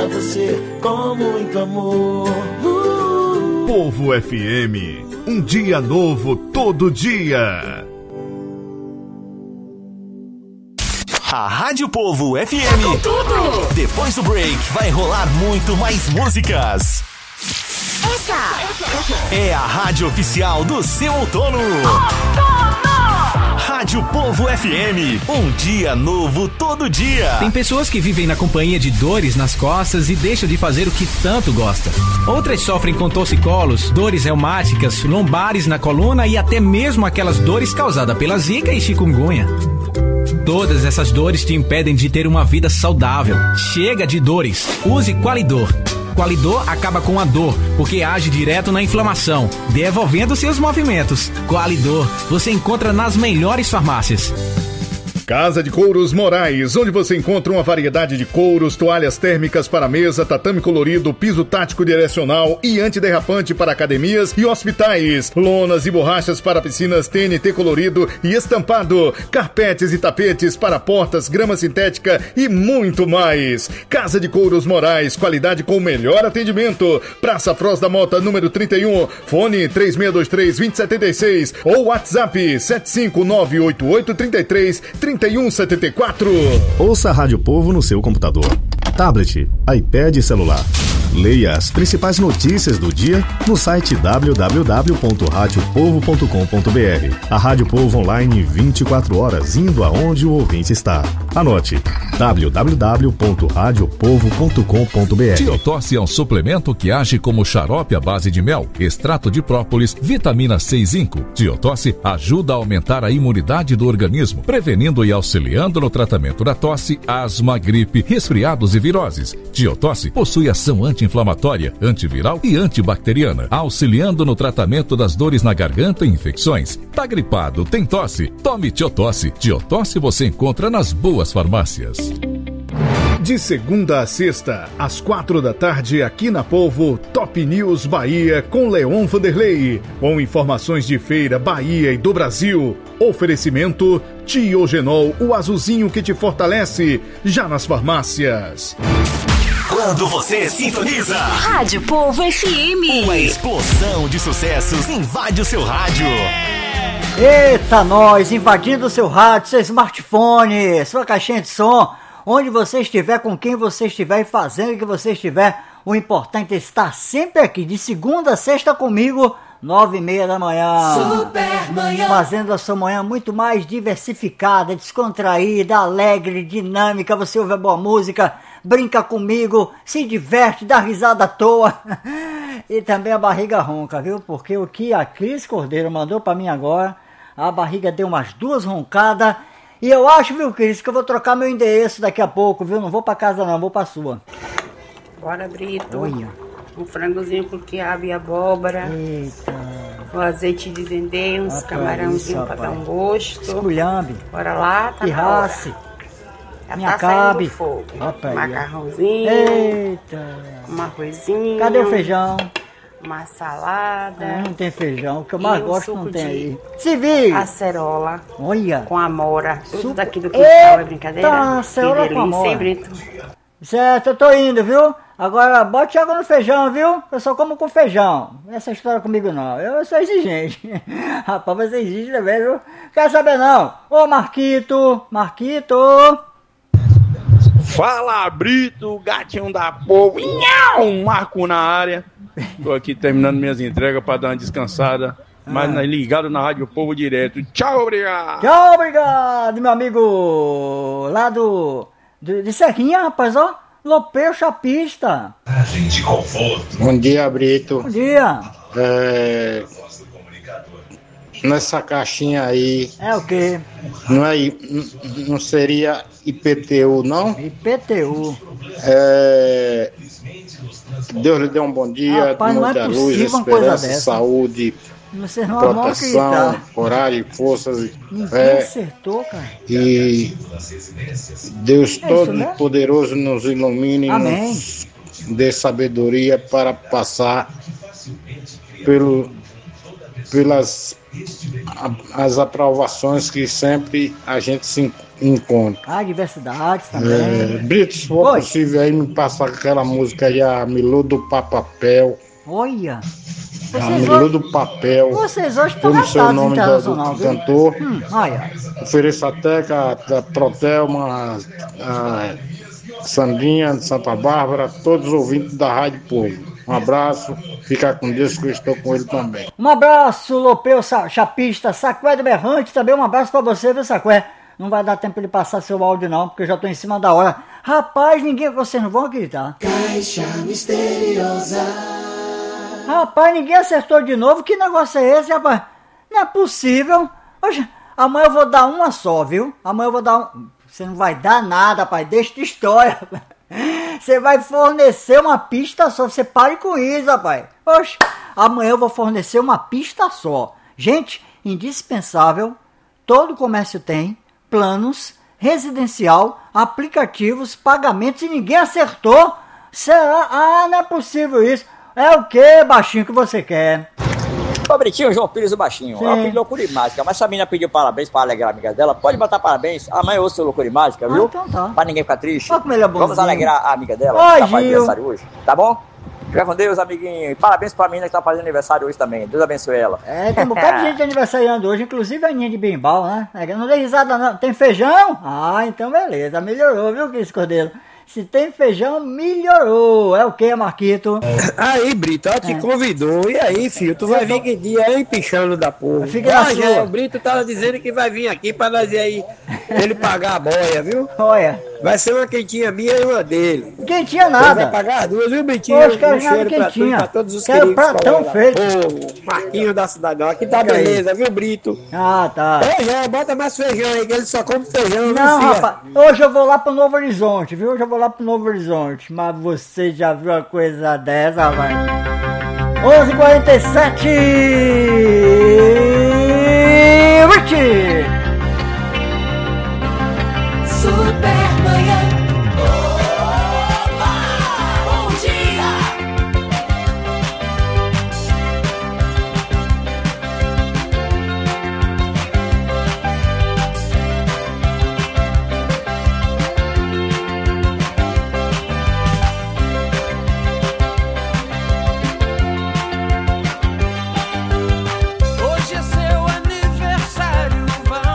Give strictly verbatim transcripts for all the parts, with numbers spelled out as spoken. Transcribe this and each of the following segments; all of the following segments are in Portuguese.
a você com muito amor. uh. Povo F M, um dia novo todo dia. A Rádio Povo F M. Com tudo. Depois do break vai rolar muito mais músicas. Essa é a rádio oficial do seu outono. Outono! Rádio Povo F M, um dia novo todo dia. Tem pessoas que vivem na companhia de dores nas costas e deixam de fazer o que tanto gosta. Outras sofrem com torcicolos, dores reumáticas, lombares na coluna e até mesmo aquelas dores causadas pela zika e chikungunya. Todas essas dores te impedem de ter uma vida saudável. Chega de dores. Use Qualidor. Qualidor acaba com a dor, porque age direto na inflamação, devolvendo seus movimentos. Qualidor, você encontra nas melhores farmácias. Casa de Couros Moraes, onde você encontra uma variedade de couros, toalhas térmicas para mesa, tatame colorido, piso tático direcional e antiderrapante para academias e hospitais, lonas e borrachas para piscinas T N T colorido e estampado, carpetes e tapetes para portas, grama sintética e muito mais. Casa de Couros Moraes, qualidade com o melhor atendimento. Praça Froz da Mota, número trinta e um, fone três seis dois três, dois zero sete seis ou WhatsApp sete cinco nove oito oito três três, trinta e um setenta e quatro. Ouça a Rádio Povo no seu computador, tablet, iPad e celular. Leia as principais notícias do dia no site w w w ponto rádio povo ponto com ponto b r. A Rádio Povo online vinte e quatro horas, indo aonde o ouvinte está. Anote: w w w ponto rádio povo ponto com ponto b r. Tiotosse é um suplemento que age como xarope à base de mel, extrato de própolis, vitamina C e zinco. Tiotosse ajuda a aumentar a imunidade do organismo, prevenindo e auxiliando no tratamento da tosse, asma, gripe, resfriados e viroses. Tiotosse possui ação anti-inflamatória, antiviral e antibacteriana, auxiliando no tratamento das dores na garganta e infecções. Tá gripado, tem tosse? Tome Tiotosse. Tiotosse você encontra nas boas farmácias. De segunda a sexta, às quatro da tarde, aqui na Povo, Top News Bahia com Leon Vanderlei. Com informações de feira, Bahia e do Brasil. Oferecimento Tiogenol, o azulzinho que te fortalece, já nas farmácias. Quando você sintoniza Rádio Povo F M, uma explosão de sucessos invade o seu rádio. Eita, nós invadindo o seu rádio, seu smartphone, sua caixinha de som, onde você estiver, com quem você estiver e fazendo o que você estiver. O importante é estar sempre aqui, de segunda a sexta comigo, nove e meia da manhã. Super manhã. Fazendo a sua manhã muito mais diversificada, descontraída, alegre, dinâmica. Você ouve a boa música, brinca comigo, se diverte, dá risada à toa. E também a barriga ronca, viu? Porque o que a Cris Cordeiro mandou pra mim agora, a barriga deu umas duas roncadas. E eu acho, viu, Cris, que eu vou trocar meu endereço daqui a pouco, viu? Não vou pra casa não, vou pra sua. Bora, Brito. Olha. Um frangozinho com quiabo e abóbora. Eita. O azeite de dendê, uns Rapaz, camarãozinhos pra dar um gosto. Esculhambe. Bora lá, tá na hora. Pirrace. Já Minha tá cabe. saindo do fogo. Rapaz, macarrãozinho. Eita. Um arrozinho. Cadê o feijão? Uma salada. Ah, não tem feijão, o que eu mais E um gosto suco não tem de aí. Se vira! Acerola. Olha. Com amora. Tudo Suco- daqui do quintal, é brincadeira? Eita, acerola Que com delícia, amora. hein, Brito? Certo, eu tô indo, viu? Agora bote água no feijão, viu? Eu só como com feijão. Essa história comigo não. Eu sou exigente. Rapaz, você exige também, viu? Quer saber não? Ô Marquito, Marquito. Fala, Brito, gatinho da Povo. Nhau, Marco na área. Tô aqui terminando minhas entregas para dar uma descansada. Mas Ah. ligado na Rádio Povo direto. Tchau, obrigado. Tchau, obrigado, meu amigo. Lá do... do de Serrinha, rapaz, ó. Lopeu Chapista. De conforto. Bom dia, Brito. Bom dia. É... Nessa caixinha aí. É o quê? Não, é, I- não seria I P T U, não? I P T U. É... Deus lhe dê um bom dia, Rapaz, não é muita luz, possível uma coisa esperança, dessa. saúde, Vocês não vão proteção, acreditar. coragem, forças e Ninguém fé. acertou, cara. E Deus É todo isso, né? poderoso nos ilumine e Amém. nos dê sabedoria para passar pelo, pelas a- as aprovações que sempre a gente se en- encontro. Ah, diversidades também. É, Brito, se for Oi. possível aí, me passar aquela música aí, a Milô do Papapel. Olha. A Vocês Milô hoje, do Papel. vocês hoje estão Eu não sei o gatados nome do, internacional, do viu? cantor. Hum, olha. Ofereço até a, a Protelma, a Sandrinha de Santa Bárbara, todos os ouvintes da Rádio Povo. Um abraço, fica com Deus que eu estou com ele também. Um abraço, Lopeu Sa- Chapista, Sacué do Berrante, também um abraço pra você, viu, Sacué? Não vai dar tempo de passar seu áudio não, porque eu já tô em cima da hora. Rapaz, ninguém, vocês não vão acreditar. Caixa misteriosa. Rapaz, ninguém acertou de novo, que negócio é esse, rapaz? Não é possível. Oxe, amanhã eu vou dar uma só, viu? Amanhã eu vou dar um... Você não vai dar nada, rapaz, deixa de história. Você vai fornecer uma pista só, você pare com isso, rapaz. Oxe, amanhã eu vou fornecer uma pista só. Gente, indispensável, todo comércio tem, planos, residencial, aplicativos, pagamentos e ninguém acertou. Será? Ah, não é possível isso. É o que, baixinho, que você quer? Ô, Britinho, João Pires, o baixinho. Sim. Eu pedi loucura e mágica, mas se a menina pediu parabéns pra alegrar a amiga dela, pode botar parabéns. Amanhã eu ouço o loucura e mágica, viu? Ah, então tá. Pra ninguém ficar triste. Olha como ele é bonzinho. Vamos alegrar a amiga dela, Oi, que tá fazendo Gil. aniversário hoje. Tá bom? Fica com Deus, amiguinho. E parabéns pra menina que tá fazendo aniversário hoje também. Deus abençoe ela. É, tem um bocado de gente aniversariando hoje, inclusive a Aninha de Bimbal, né? Não dei risada não. Tem feijão? Ah, então beleza. Melhorou, viu, Cris Cordeiro? Se tem feijão, melhorou. É o que, Marquito? Aí, Brito, ela te É. convidou. E aí, filho, tu vai vir que dia aí, pichando da porra? Fica na Ah, sua. já, o Brito tava dizendo que vai vir aqui pra nós ir aí, ele pagar a boia, viu? Olha. Vai ser uma quentinha minha e uma dele. Quentinha Ele nada. vai pagar as duas, viu, Britinho? Hoje quero Um nada cheiro pra tu e quentinha. pra todos os Quero queridos pratão colegas. feito. Ô, Marquinho da Cidadão, aqui tá Fica aí. beleza, viu, Brito? Ah, tá. Feijão, bota mais feijão aí, que ele só come feijão, Não, viu, filha? rapaz, hoje eu vou lá pro Novo Horizonte, viu? Hoje eu vou lá pro Novo Horizonte. Mas você já viu uma coisa dessa, rapaz? onze e quarenta e sete! Richie! Supermanhã. Oba! Bom dia! Hoje é seu aniversário, vá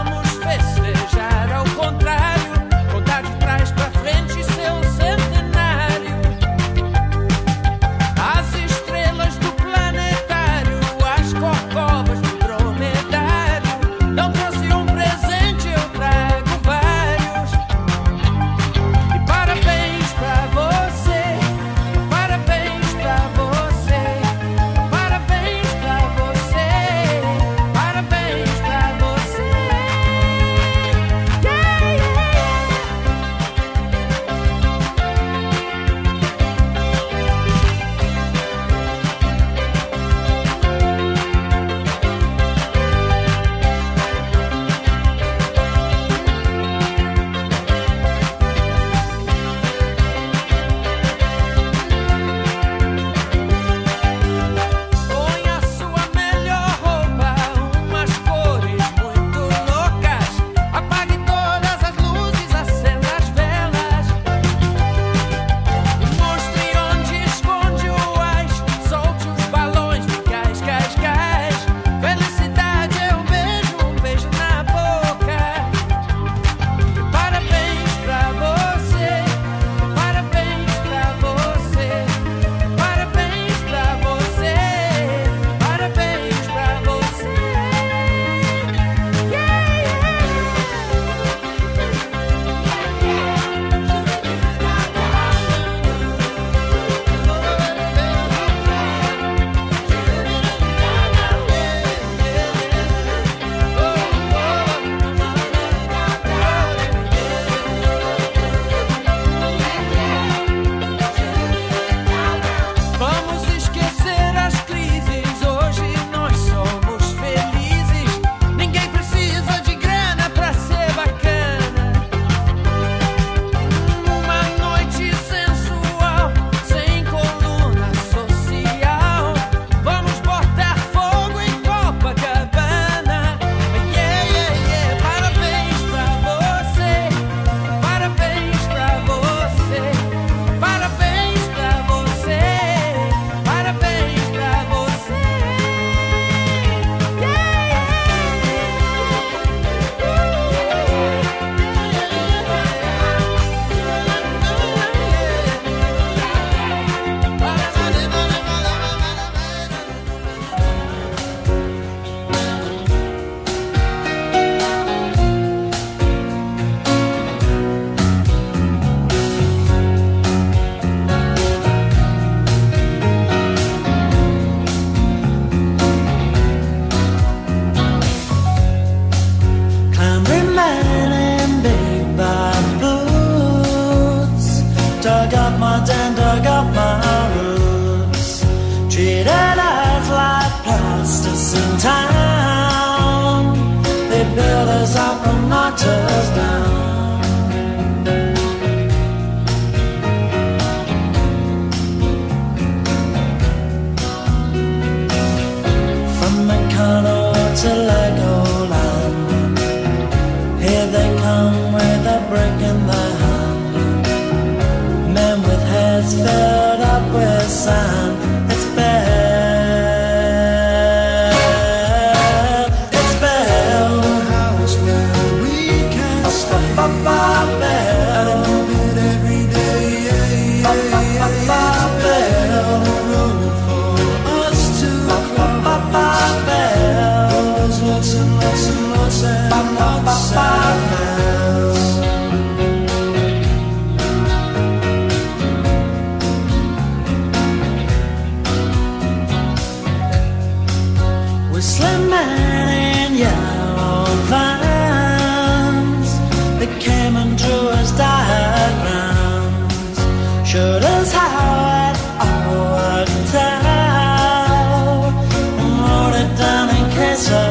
town. They build us up and knocked us down. To Legoland, here they come with a brick in their hand. Men with heads filled up with sand. It's Belle, it's Belle, the house where we can stay. Belle, every day, Belle, the road for us to cross. Lots and lots and lots and lots of miles. Whistling men in yellow vans, they came and drew us diagrams, showed us how it all worked out, and wrote it down in case of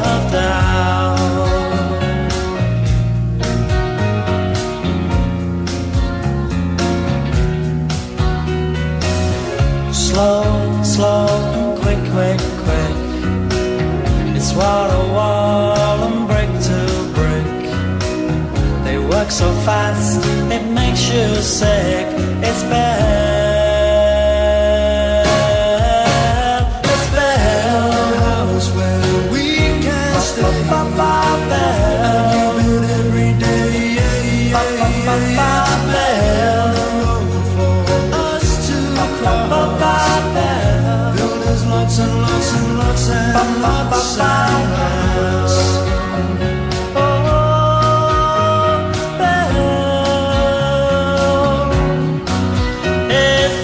slow, slow, quick, quick, quick. It's wall to wall and brick to brick. They work so fast, it makes you sick. It's Belle, it's Belle, the house where we can stay. Belle, every day, Belle, the road for us to cross. Lots and lots and lots and lots of miles. Oh, Belle, it's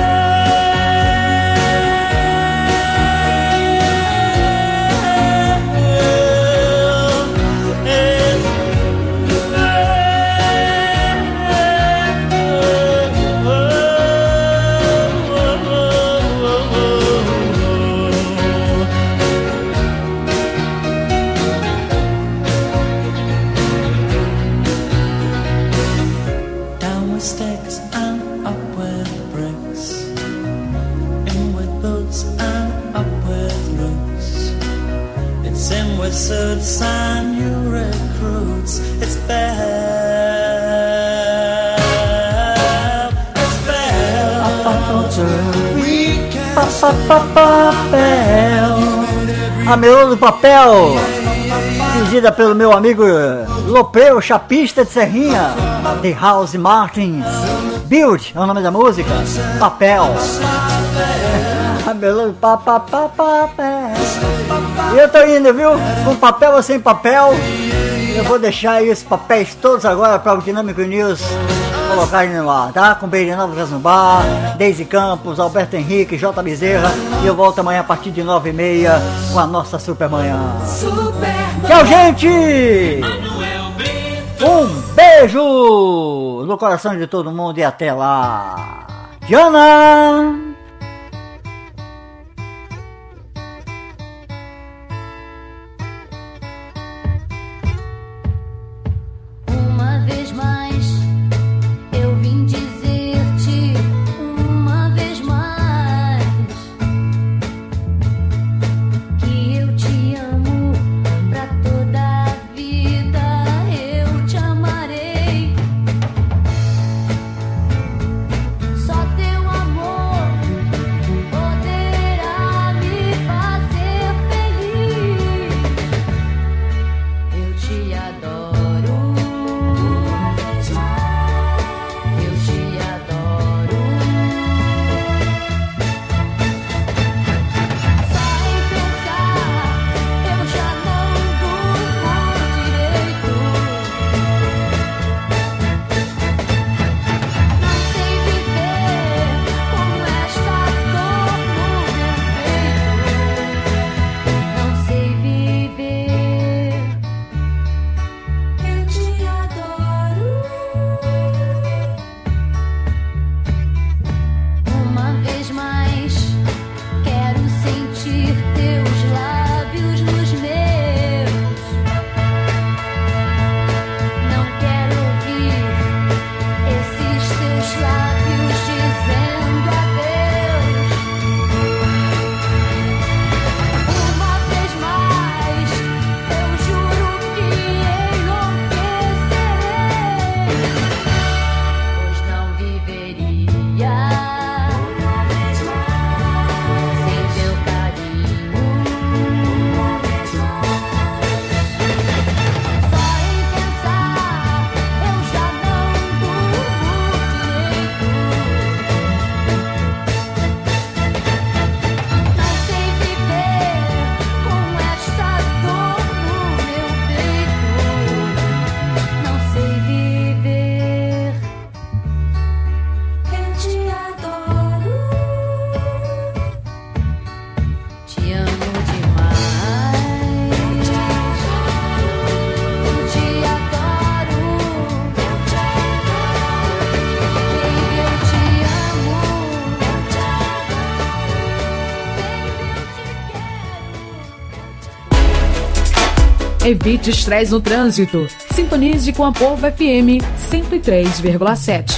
suits and new recruits. It's Belle, it's Belle. We can Papel. A melô do papel, pedida pelo meu amigo Lopeu, chapista de Serrinha, de House Martins. Build é o nome da música. Papel. A melô do papel. E eu tô indo, viu? Com papel ou sem papel. Eu vou deixar aí os papéis todos agora para o Dinâmico News colocarem no ar, tá? Com Beirinaldo Casumbar, Deise Campos, Alberto Henrique, J. Bezerra. E eu volto amanhã a partir de nove e meia com a nossa Supermanhã. Super Tchau, gente! Um beijo no coração de todo mundo e até lá. Diana! Evite estresse no trânsito. Sintonize com a Povo F M cento e três vírgula sete.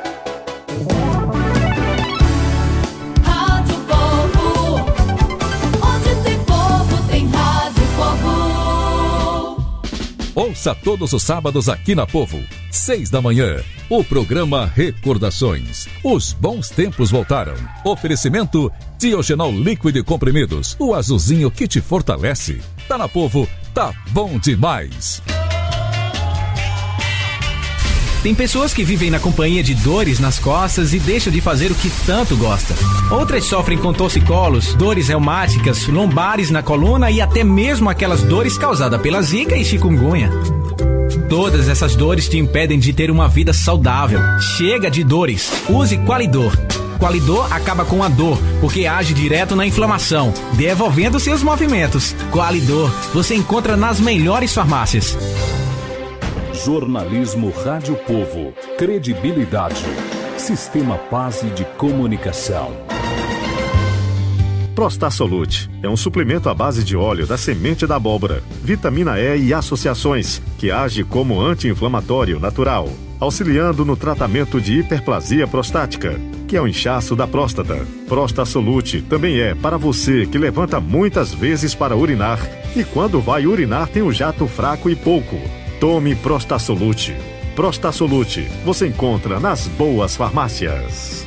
Rádio Povo, onde tem povo, tem Rádio Povo. Ouça todos os sábados aqui na Povo, seis da manhã, o programa Recordações. Os bons tempos voltaram. Oferecimento Diogenol líquido e comprimidos, o azulzinho que te fortalece. Tá na Povo, tá bom demais. Tem pessoas que vivem na companhia de dores nas costas e deixam de fazer o que tanto gosta. Outras sofrem com torcicolos, dores reumáticas, lombares na coluna e até mesmo aquelas dores causadas pela zika e chikungunya. Todas essas dores te impedem de ter uma vida saudável. Chega de dores. Use Qualidor. Qualidor acaba com a dor, porque age direto na inflamação, devolvendo seus movimentos. Qualidor, você encontra nas melhores farmácias. Jornalismo Rádio Povo. Credibilidade. Sistema Paz de Comunicação. Prostasolute é um suplemento à base de óleo da semente da abóbora, vitamina E e associações, que age como anti-inflamatório natural, auxiliando no tratamento de hiperplasia prostática, que é o inchaço da próstata. Prostasolute também é para você que levanta muitas vezes para urinar e quando vai urinar tem um jato fraco e pouco. Tome Prostasolute. Prostasolute você encontra nas boas farmácias.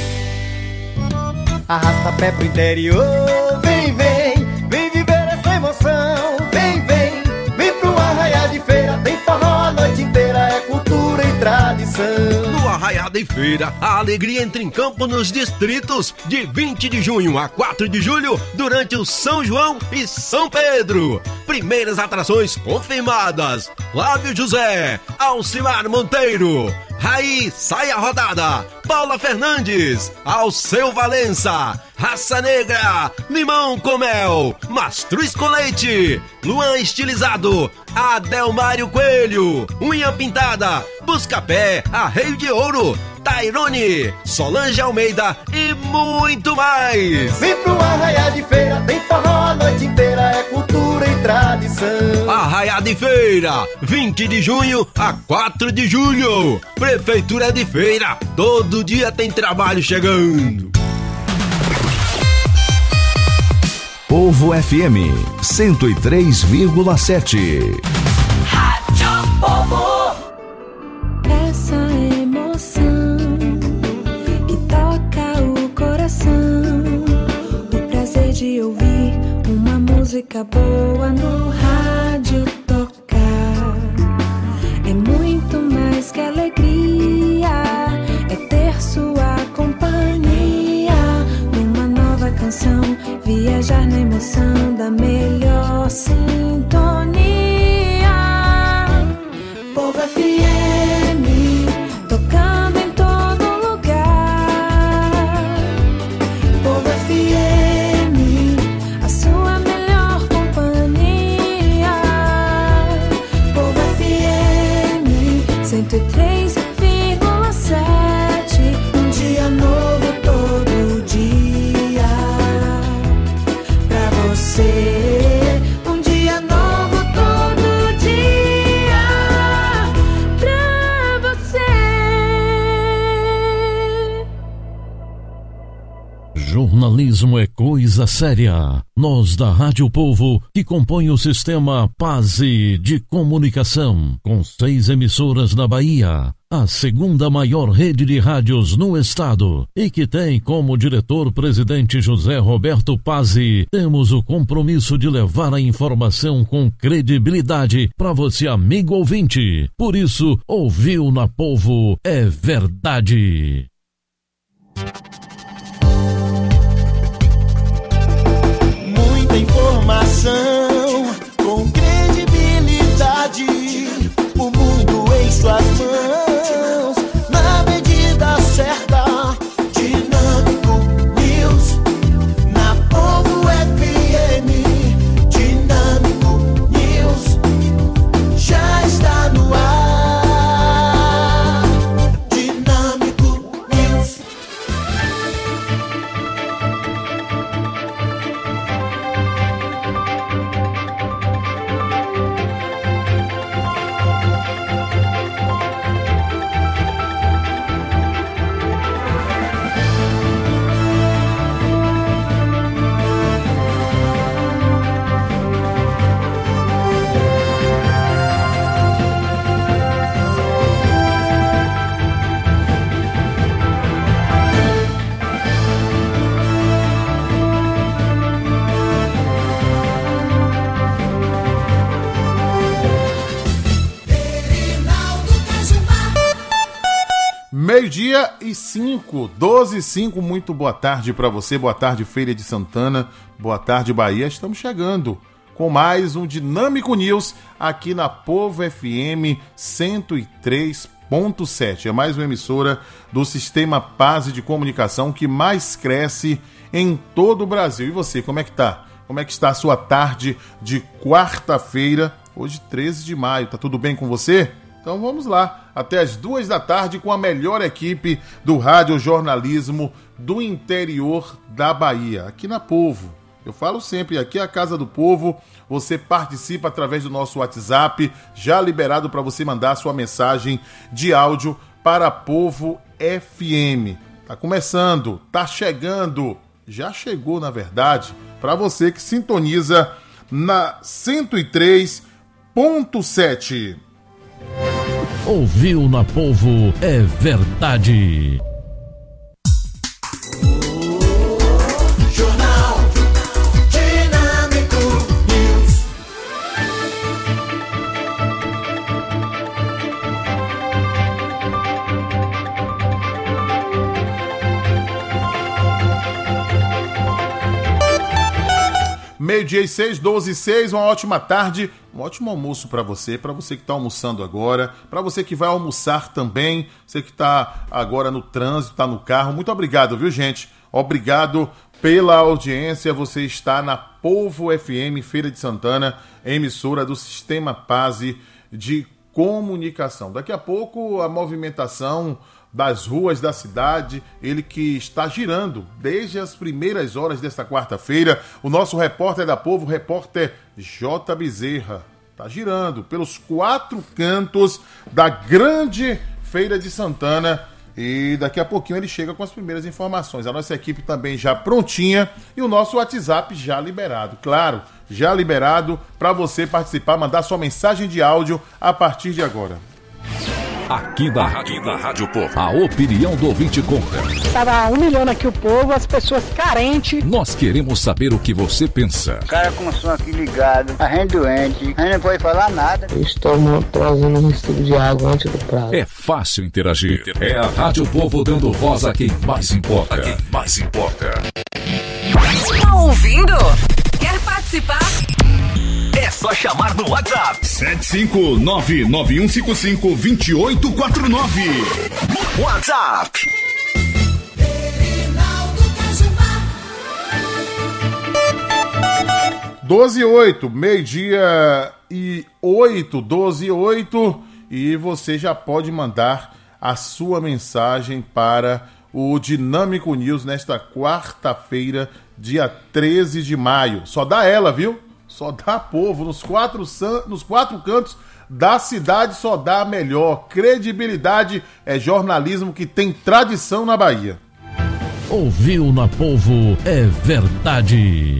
Arrasta pé pro interior, vem, vem, vem viver essa emoção. Vem, vem, vem pro Arraiá de Feira, tem forró a noite inteira, é cultura e tradição. No Arraiá de Feira, a alegria entra em campo nos distritos de vinte de junho a quatro de julho, durante o São João e São Pedro. Primeiras atrações confirmadas: Flávio José, Alcimar Monteiro, Raí Saia Rodada, Paula Fernandes, Alceu Valença, Raça Negra, Limão com Mel, Mastruz com Leite, Luan Estilizado, Adelmário Coelho, Unha Pintada, Buscapé, Arreio de Ouro, Tairone, Solange Almeida e muito mais. Vem pro Arraiá de Feira, tem forró a noite inteira, é cultura e tradição. Arraiá de Feira, vinte de junho a quatro de julho. Prefeitura de Feira, todo dia tem trabalho chegando. Povo F M cento e três vírgula sete. Rádio Povo. Essa emoção que toca o coração, o prazer de ouvir uma música boa no rádio tocar, é muito mais que alegria, é ter sua companhia numa nova canção, viajar na emoção da melhor sintonia. Povo F M, tocando em todo lugar. Povo F M, a sua melhor companhia. Povo F M, cento e três vírgula sete, um dia novo todo dia. Pra você, um dia novo todo dia. Pra você. Jornalismo é coisa séria. Nós da Rádio Povo, que compõe o sistema Paz de Comunicação, com seis emissoras na Bahia, a segunda maior rede de rádios no estado, e que tem como diretor-presidente José Roberto Pazzi, temos o compromisso de levar a informação com credibilidade para você, amigo ouvinte. Por isso, ouviu na Povo é verdade. Muita informação com credibilidade, o mundo em suas mãos, na medida certa. Dinâmico News, na Povo F M. Dinâmico News, já está no ar. Dinâmico News. Meio-dia e cinco, doze e cinco, muito boa tarde para você, boa tarde Feira de Santana, boa tarde Bahia, estamos chegando com mais um Dinâmico News aqui na Povo F M cento e três ponto sete, é mais uma emissora do Sistema Paz de Comunicação que mais cresce em todo o Brasil. E você, como é que tá? Como é que está a sua tarde de quarta-feira, hoje treze de maio, tá tudo bem com você? Então vamos lá, até as duas da tarde com a melhor equipe do radiojornalismo do interior da Bahia, aqui na Povo. Eu falo sempre, aqui é a Casa do Povo, você participa através do nosso WhatsApp, já liberado para você mandar sua mensagem de áudio para Povo F M. Tá começando, tá chegando, já chegou na verdade, para você que sintoniza na cento e três ponto sete. Ouviu na Povo é verdade. Jornal Dinâmico News. Meio-dia e seis, doze e seis, uma ótima tarde, um ótimo almoço para você, para você que está almoçando agora, para você que vai almoçar também, você que está agora no trânsito, está no carro, muito obrigado, viu gente? Obrigado pela audiência, você está na Povo F M, Feira de Santana, emissora do Sistema Paz de Comunicação. Daqui a pouco a movimentação das ruas da cidade, ele que está girando desde as primeiras horas desta quarta-feira. O nosso repórter da Povo, o repórter J. Bezerra, está girando pelos quatro cantos da grande Feira de Santana e daqui a pouquinho ele chega com as primeiras informações. A nossa equipe também já prontinha e o nosso WhatsApp já liberado, claro, já liberado para você participar, mandar sua mensagem de áudio a partir de agora. Aqui na Rádio, na Rádio Povo, a opinião do ouvinte conta. Estava humilhando aqui o povo, as pessoas carentes. Nós queremos saber o que você pensa. O cara com o som aqui ligado, a gente doente, a gente não pode falar nada. Estamos trazendo um recibo de água antes do prazo. É fácil interagir. É a Rádio Povo dando voz a quem mais importa. A quem mais importa. Tá ouvindo? Quer participar? É só chamar no WhatsApp. sete cinco nove nove um cinco cinco dois oito quatro nove. WhatsApp. doze e oito, meio-dia e oito, doze e oito, e você já pode mandar a sua mensagem para o Dinâmico News nesta quarta-feira, dia treze de maio. Só dá ela, viu? Só dá Povo, nos quatro, nos quatro cantos da cidade só dá a melhor. Credibilidade é jornalismo que tem tradição na Bahia. Ouviu na Povo é verdade.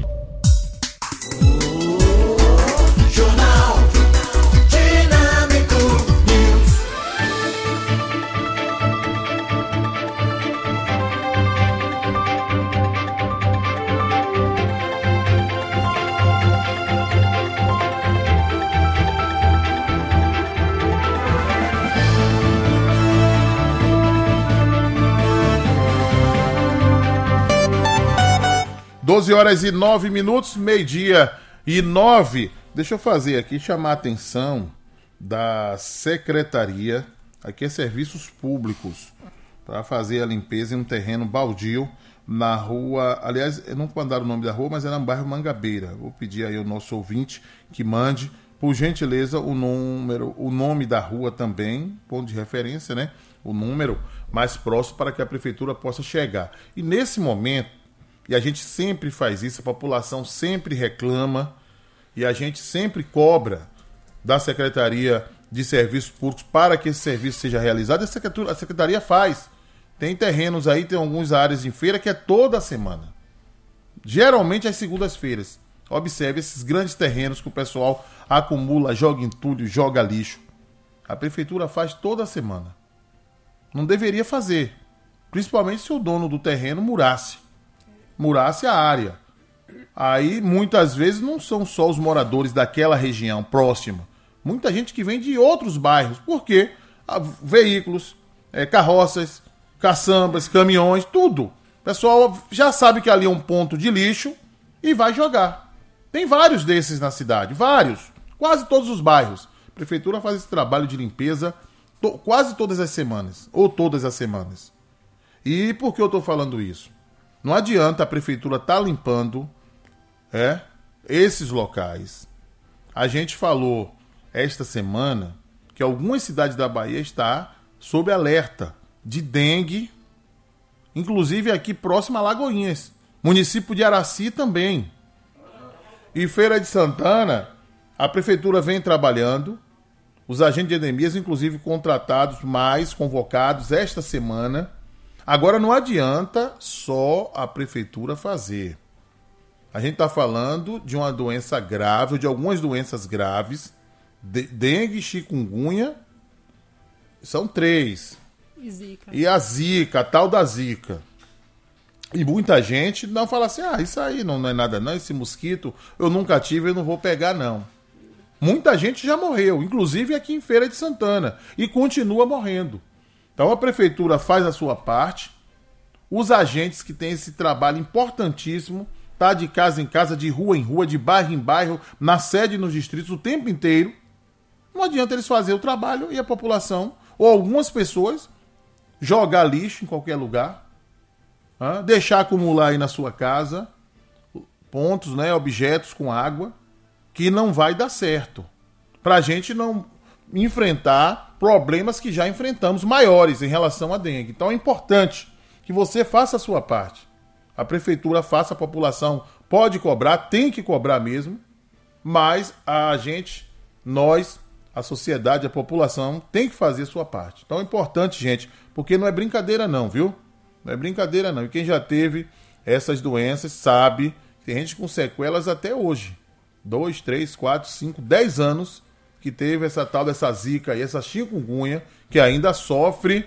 Jornal Dinâmico News. doze horas e nove minutos, meio-dia e nove. Deixa eu fazer aqui, chamar a atenção da Secretaria, aqui é Serviços Públicos, para fazer a limpeza em um terreno baldio na rua, aliás, eu não vou mandar o nome da rua, mas é no bairro Mangabeira. Vou pedir aí ao nosso ouvinte que mande, por gentileza, o número, o nome da rua também, ponto de referência, né? O número mais próximo para que a prefeitura possa chegar. E nesse momento, e a gente sempre faz isso, a população sempre reclama e a gente sempre cobra da Secretaria de Serviços Públicos para que esse serviço seja realizado. A Secretaria, a Secretaria faz. Tem terrenos aí, tem algumas áreas em feira que é toda semana. Geralmente às segundas-feiras. Observe esses grandes terrenos que o pessoal acumula, joga entulho, joga lixo. A prefeitura faz toda semana. Não deveria fazer. Principalmente se o dono do terreno murasse. Murasse a área. Aí, muitas vezes, não são só os moradores daquela região próxima. Muita gente que vem de outros bairros. Por quê? Veículos, é, carroças, caçambas, caminhões, tudo. O pessoal já sabe que ali é um ponto de lixo e vai jogar. Tem vários desses na cidade, vários. Quase todos os bairros. A prefeitura faz esse trabalho de limpeza to- quase todas as semanas, ou todas as semanas. E por que eu estou falando isso? Não adianta a prefeitura estar tá limpando é, esses locais. A gente falou esta semana que algumas cidades da Bahia estão sob alerta de dengue, inclusive aqui próximo a Lagoinhas. Município de Araci também. E Feira de Santana, a prefeitura vem trabalhando, os agentes de endemias, inclusive contratados, mais convocados esta semana. Agora não adianta só a prefeitura fazer. A gente está falando de uma doença grave, ou de algumas doenças graves, de, dengue, chikungunya, são três. E zika. E a zika, a tal da zika. E muita gente não fala assim, ah, isso aí não, não é nada não, esse mosquito eu nunca tive, eu não vou pegar não. Muita gente já morreu, inclusive aqui em Feira de Santana, e continua morrendo. Então a prefeitura faz a sua parte, os agentes que têm esse trabalho importantíssimo, tá de casa em casa, de rua em rua, de bairro em bairro, na sede e nos distritos o tempo inteiro. Não adianta eles fazerem o trabalho e a população, ou algumas pessoas, jogar lixo em qualquer lugar, ah, deixar acumular aí na sua casa pontos, né, objetos com água, que não vai dar certo. Pra gente não enfrentar problemas que já enfrentamos maiores em relação à dengue. Então é importante que você faça a sua parte. A prefeitura faça, a população pode cobrar, tem que cobrar mesmo, mas a gente, nós, a sociedade, a população tem que fazer a sua parte. Então é importante, gente, porque não é brincadeira não, viu? Não é brincadeira não. E quem já teve essas doenças sabe que tem gente com sequelas até hoje. Dois, três, quatro, cinco, dez anos que teve essa tal dessa zika e essa chikungunya, que ainda sofre,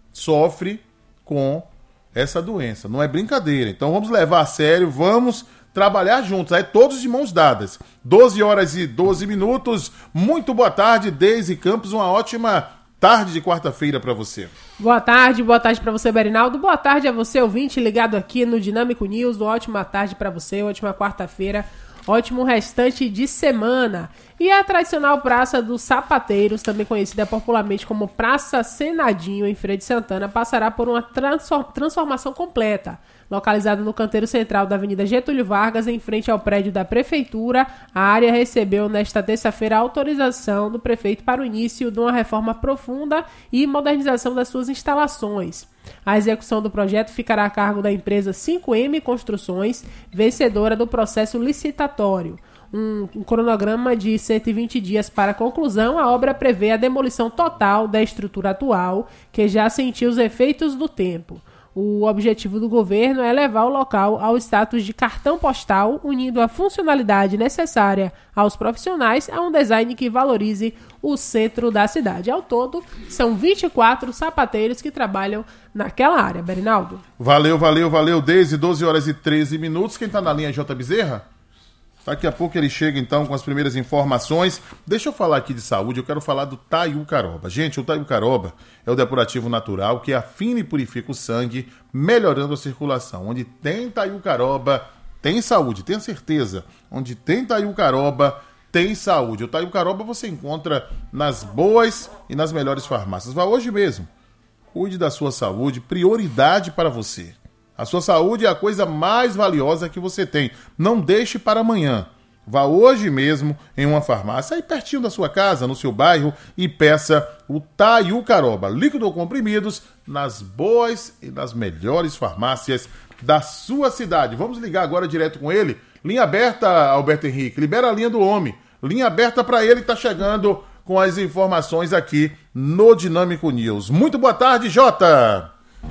sofre com essa doença. Não é brincadeira. Então vamos levar a sério, vamos trabalhar juntos, aí todos de mãos dadas. doze horas e doze minutos. Muito boa tarde, Deise Campos. Uma ótima tarde de quarta-feira para você. Boa tarde, boa tarde para você, Berinaldo. Boa tarde a você, ouvinte, ligado aqui no Dinâmico News. Ótima tarde para você, ótima quarta-feira. Ótimo restante de semana. E a tradicional Praça dos Sapateiros, também conhecida popularmente como Praça Senadinho, em Feira de Santana, passará por uma transformação completa. Localizada no canteiro central da Avenida Getúlio Vargas, em frente ao prédio da Prefeitura, a área recebeu nesta terça-feira a autorização do prefeito para o início de uma reforma profunda e modernização das suas instalações. A execução do projeto ficará a cargo da empresa cinco M Construções, vencedora do processo licitatório. Um, um cronograma de cento e vinte dias para a conclusão, a obra prevê a demolição total da estrutura atual, que já sentiu os efeitos do tempo. O objetivo do governo é levar o local ao status de cartão postal, unindo a funcionalidade necessária aos profissionais a um design que valorize o centro da cidade. Ao todo, são vinte e quatro sapateiros que trabalham naquela área. Berinaldo. Valeu, valeu, valeu. Desde doze horas e treze minutos. Quem está na linha é J. Bezerra? Daqui a pouco ele chega então com as primeiras informações. Deixa eu falar aqui de saúde, eu quero falar do Taiucaroba. Gente, o Taiucaroba é o depurativo natural que afina e purifica o sangue, melhorando a circulação. Onde tem Taiucaroba, tem saúde, tenha certeza. Onde tem Taiucaroba, tem saúde. O Taiucaroba você encontra nas boas e nas melhores farmácias. Vá hoje mesmo. Cuide da sua saúde, prioridade para você. A sua saúde é a coisa mais valiosa que você tem. Não deixe para amanhã. Vá hoje mesmo em uma farmácia aí pertinho da sua casa, no seu bairro, e peça o Taiucaroba, líquido ou comprimidos, nas boas e nas melhores farmácias da sua cidade. Vamos ligar agora direto com ele. Linha aberta, Alberto Henrique. Libera a linha do homem. Linha aberta para ele, está chegando com as informações aqui no Dinâmico News. Muito boa tarde, Jota.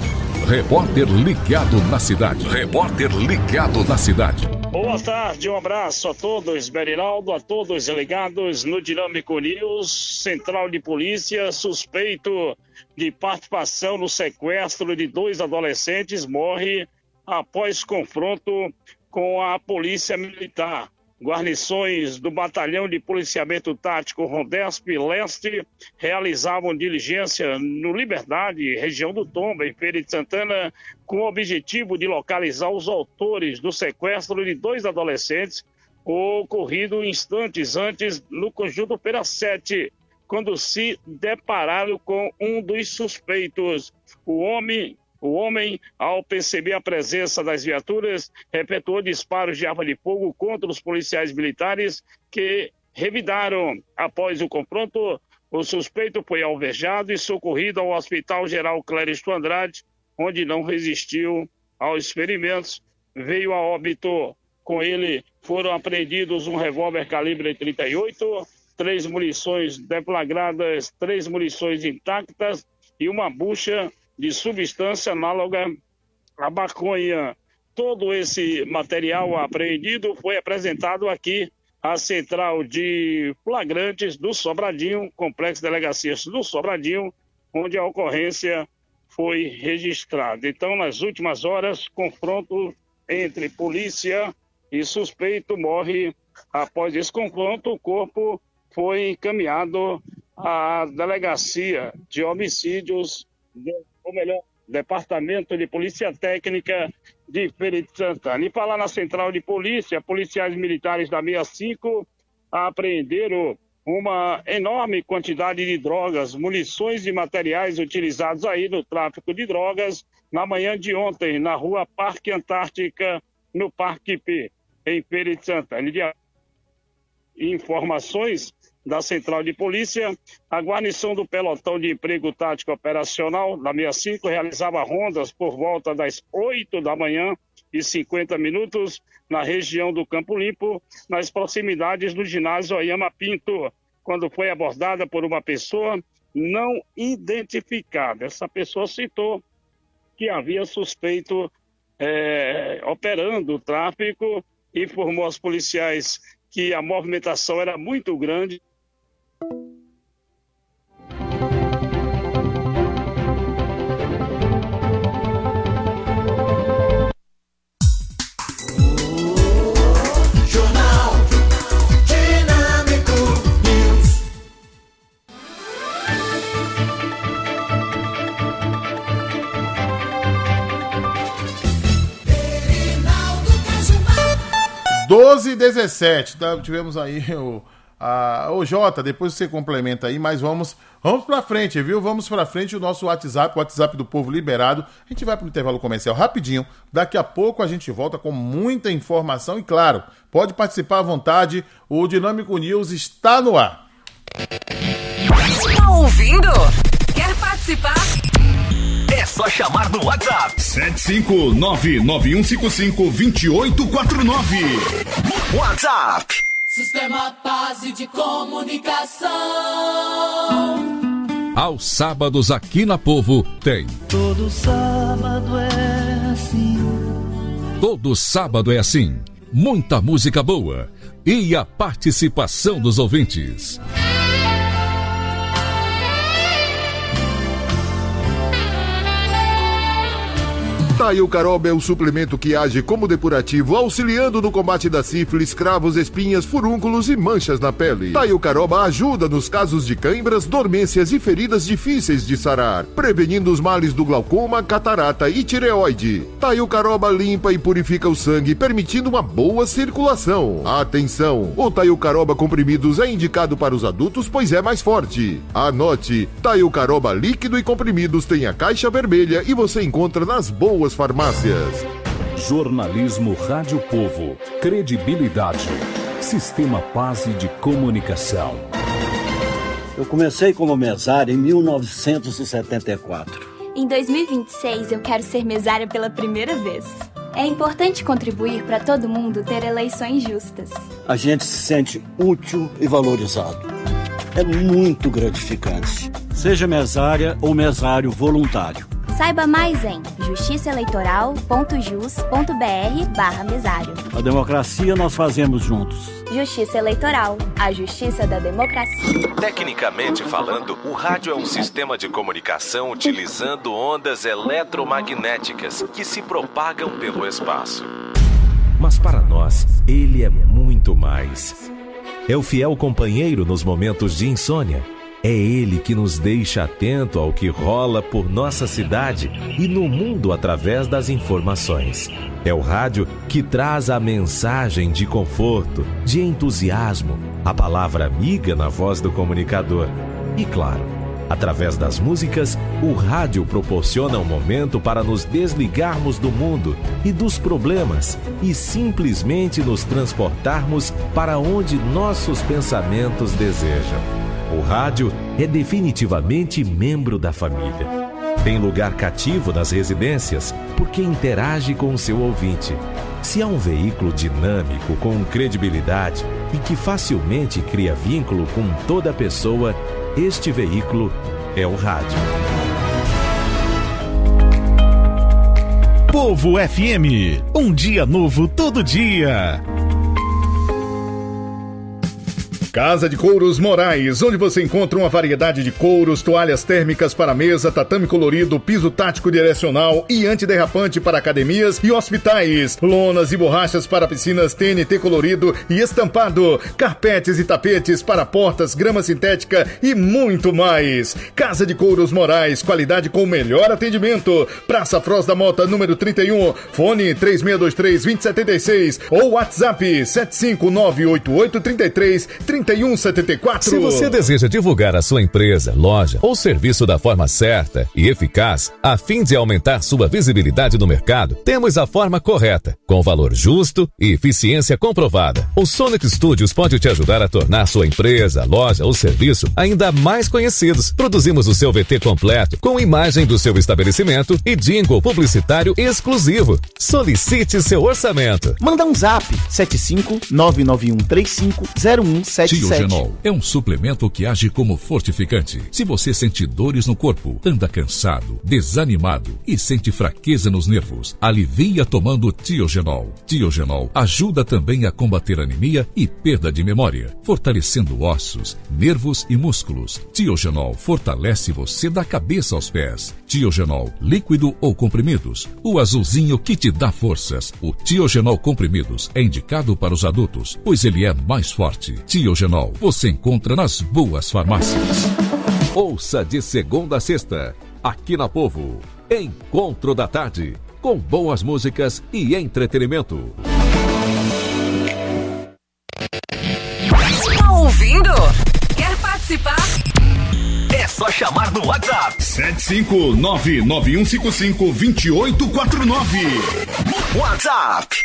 Repórter ligado na cidade. Repórter ligado na cidade. Boa tarde, um abraço a todos, Berinaldo, a todos ligados no Dinâmico News. Central de Polícia, suspeito de participação no sequestro de dois adolescentes, morre após confronto com a Polícia Militar. Guarnições do Batalhão de Policiamento Tático Rondesp Leste realizavam diligência no Liberdade, região do Tomba, em Feira de Santana, com o objetivo de localizar os autores do sequestro de dois adolescentes, ocorrido instantes antes no conjunto Feira sete, quando se depararam com um dos suspeitos. O homem... O homem, ao perceber a presença das viaturas, efetuou disparos de arma de fogo contra os policiais militares que revidaram. Após o confronto, o suspeito foi alvejado e socorrido ao Hospital Geral Cléristo Andrade, onde não resistiu aos ferimentos, veio a óbito. Com ele foram apreendidos um revólver calibre trinta e oito, três munições deflagradas, três munições intactas e uma bucha de substância análoga à maconha. Todo esse material apreendido foi apresentado aqui à Central de Flagrantes do Sobradinho, Complexo de Delegacias do Sobradinho, onde a ocorrência foi registrada. Então, nas últimas horas, confronto entre polícia e suspeito morre. Após esse confronto, o corpo foi encaminhado à Delegacia de Homicídios, ou melhor, Departamento de Polícia Técnica de Feira de Santana. E falar na Central de Polícia, policiais militares da sessenta e cinco apreenderam uma enorme quantidade de drogas, munições e materiais utilizados aí no tráfico de drogas na manhã de ontem, na rua Parque Antártica, no Parque P, em Feira de Santana. De informações da Central de Polícia, a guarnição do Pelotão de Emprego Tático Operacional da sessenta e cinco realizava rondas por volta das oito da manhã e cinquenta minutos na região do Campo Limpo, nas proximidades do ginásio Oyama Pinto, quando foi abordada por uma pessoa não identificada. Essa pessoa citou que havia suspeito é, operando o tráfico, informou aos policiais que a movimentação era muito grande. Jornal Dinâmico News. doze e dezessete, tá? Tivemos aí o... Ah, ô Jota, depois você complementa aí, mas vamos, vamos pra frente, viu? Vamos pra frente, o nosso WhatsApp, o WhatsApp do Povo Liberado. A gente vai pro intervalo comercial rapidinho. Daqui a pouco a gente volta com muita informação e, claro, pode participar à vontade. O Dinâmico News está no ar. Tá ouvindo? Quer participar? É só chamar no WhatsApp. sete cinco nove nove um cinco cinco dois oito quatro nove. WhatsApp. Sistema Paz de Comunicação. Aos sábados aqui na Povo tem. Todo sábado é assim. Todo sábado é assim. Muita música boa e a participação dos ouvintes. Taio Caroba é o suplemento que age como depurativo, auxiliando no combate da sífilis, cravos, espinhas, furúnculos e manchas na pele. Taio Caroba ajuda nos casos de cãibras, dormências e feridas difíceis de sarar, prevenindo os males do glaucoma, catarata e tireoide. Taio Caroba limpa e purifica o sangue, permitindo uma boa circulação. Atenção! O Taio Caroba comprimidos é indicado para os adultos, pois é mais forte. Anote: Taio Caroba líquido e comprimidos tem a caixa vermelha e você encontra nas boas farmácias. Jornalismo Rádio Povo. Credibilidade. Sistema Paz de Comunicação. Eu comecei como mesário em mil novecentos e setenta e quatro. Em dois mil e vinte e seis, eu quero ser mesária pela primeira vez. É importante contribuir para todo mundo ter eleições justas. A gente se sente útil e valorizado. É muito gratificante. Seja mesária ou mesário voluntário. Saiba mais em justiçaeleitoral ponto jus ponto br barra mesário. A democracia nós fazemos juntos. Justiça Eleitoral, a justiça da democracia. Tecnicamente falando, o rádio é um sistema de comunicação utilizando ondas eletromagnéticas que se propagam pelo espaço. mas para nós, ele é muito mais. É o fiel companheiro nos momentos de insônia. É ele que nos deixa atento ao que rola por nossa cidade e no mundo através das informações. É o rádio que traz a mensagem de conforto, de entusiasmo, a palavra amiga na voz do comunicador. E claro, através das músicas, o rádio proporciona um momento para nos desligarmos do mundo e dos problemas e simplesmente nos transportarmos para onde nossos pensamentos desejam. O rádio é definitivamente membro da família. Tem lugar cativo nas residências porque interage com o seu ouvinte. Se há um veículo dinâmico, com credibilidade e que facilmente cria vínculo com toda pessoa, este veículo é o rádio. Povo F M, um dia novo todo dia. Casa de Couros Moraes, onde você encontra uma variedade de couros, toalhas térmicas para mesa, tatame colorido, piso tático direcional e antiderrapante para academias e hospitais, lonas e borrachas para piscinas T N T colorido e estampado, carpetes e tapetes para portas, grama sintética e muito mais. Casa de Couros Moraes, qualidade com o melhor atendimento. Praça Froz da Mota, número trinta e um, fone três seis dois três, dois zero sete seis ou WhatsApp sete cinco nove oito oito três três, trinta e um setenta e quatro. Se você deseja divulgar a sua empresa, loja ou serviço da forma certa e eficaz, a fim de aumentar sua visibilidade no mercado, temos a forma correta, com valor justo e eficiência comprovada. O Sonic Studios pode te ajudar a tornar sua empresa, loja ou serviço ainda mais conhecidos. Produzimos o seu V T completo, com imagem do seu estabelecimento e jingle publicitário exclusivo. Solicite seu orçamento. Manda um zap sete cinco nove nove um três cinco zero um sete. Tiogenol é um suplemento que age como fortificante. Se você sente dores no corpo, anda cansado, desanimado e sente fraqueza nos nervos, alivia tomando Tiogenol. Tiogenol ajuda também a combater anemia e perda de memória, fortalecendo ossos, nervos e músculos. Tiogenol fortalece você da cabeça aos pés. Tiogenol, líquido ou comprimidos, o azulzinho que te dá forças. O Tiogenol comprimidos é indicado para os adultos, pois ele é mais forte. Tiogenol você encontra nas boas farmácias. Ouça de segunda a sexta, aqui na Povo, Encontro da Tarde, com boas músicas e entretenimento. Tá ouvindo? Quer participar? É só chamar no WhatsApp sete cinco nove nove um cinco cinco dois oito quatro nove. WhatsApp.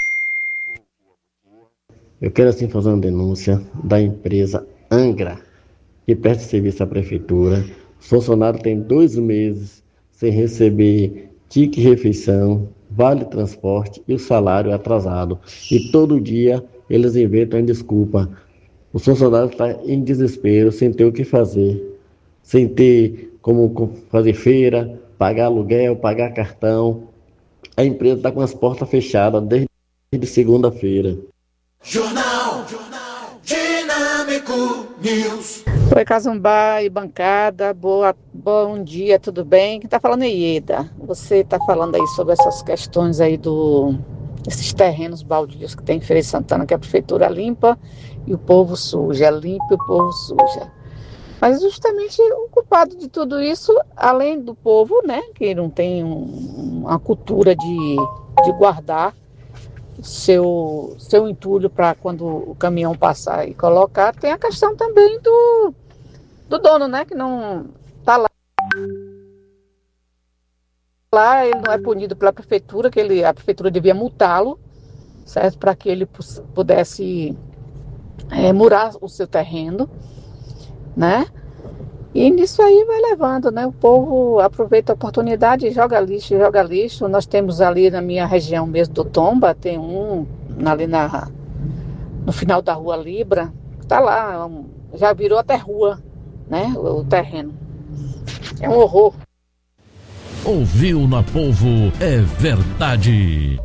Eu quero assim fazer uma denúncia da empresa Angra, que presta serviço à prefeitura. Os funcionários têm dois meses sem receber tique refeição, vale transporte e o salário atrasado. E todo dia eles inventam desculpa. Os funcionários estão em desespero, sem ter o que fazer, sem ter como fazer feira, pagar aluguel, pagar cartão. A empresa está com as portas fechadas desde, desde segunda-feira. Jornal, Jornal Dinâmico News. Oi, Cazumbá e bancada, boa, bom dia, tudo bem? Quem tá falando é Ieda. Você tá falando aí sobre essas questões aí do esses terrenos baldios que tem em Feira de Santana, que a prefeitura limpa e o povo suja, limpa e o povo suja. Mas justamente o culpado de tudo isso, além do povo, né, que não tem um, uma cultura de, de guardar seu, seu entulho para quando o caminhão passar e colocar, tem a questão também do, do dono, né, que não está lá. Lá ele não é punido pela prefeitura, que ele, a prefeitura devia multá-lo, certo, para que ele pudesse é, murar o seu terreno, né? E nisso aí vai levando, né? O povo aproveita a oportunidade e joga lixo, joga lixo. Nós temos ali na minha região mesmo do Tomba, tem um ali na, no final da rua Libra, tá lá, um, já virou até rua, né? O, o terreno. É um horror. Ouviu na Povo é verdade.